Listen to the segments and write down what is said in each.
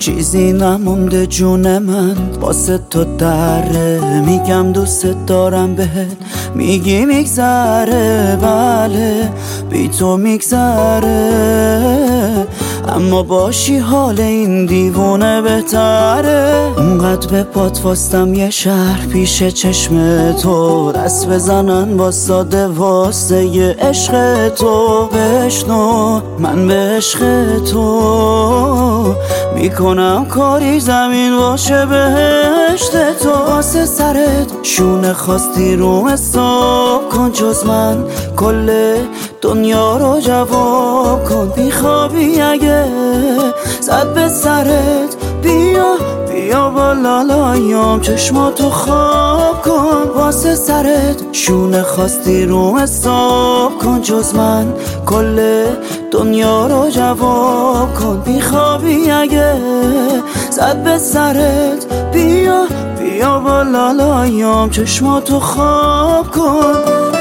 چیزی نمونده جون من واسه تو دره، میگم دوست دارم بهت، میگی میگذره، بله بی تو میگذره، اما باشی حال این دیوونه بهتره. اونقدر به پات واستم یه شهر پیش چشم تو، دست بزنن واساده واسه یه عشق تو. بشنو من به عشق تو میکنم کاری زمین باشه بهشت تو. واسه سرت شونه خواستی روم حساب کن، جز من کل دنیا رو جواب کن. بیخوابی اگه زد به سرت، بیا بالا لایم چشماتو خواب کن. واسه سرت شونه خواستی روم حساب کن، جز من کل دنیا رو جواب کن. بیخوابی اگه زد به سرت، بیا بالا لایم چشماتو خواب کن.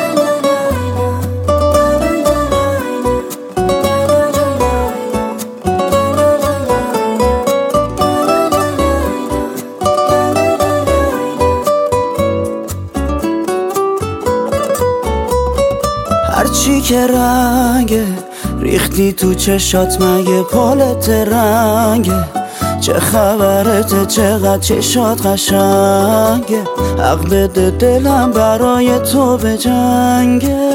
هرچی که رنگه ریختی تو چشات، مگه پالت رنگه؟ چه خبرته چقدر چشات قشنگه؟ حق بده دلم برای تو به جنگه.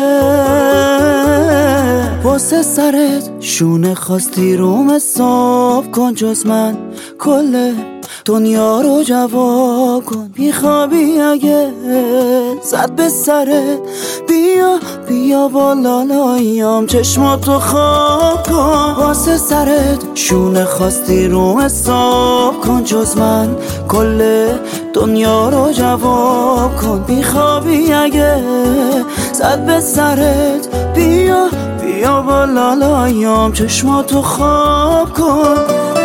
واسه سرت شونه خواستی روم حساب کن، جز من کل دنیا رو جواب کن. بیخوابی اگه زد به سرت، بیا بالا لایم چشماتو خواب کن. واسه سرت شونه خواستی روم حساب کن، جز من کل دنیا رو جواب کن. بیخوابی اگه زد به سرت، بیا بالا لایم چشماتو خواب کن.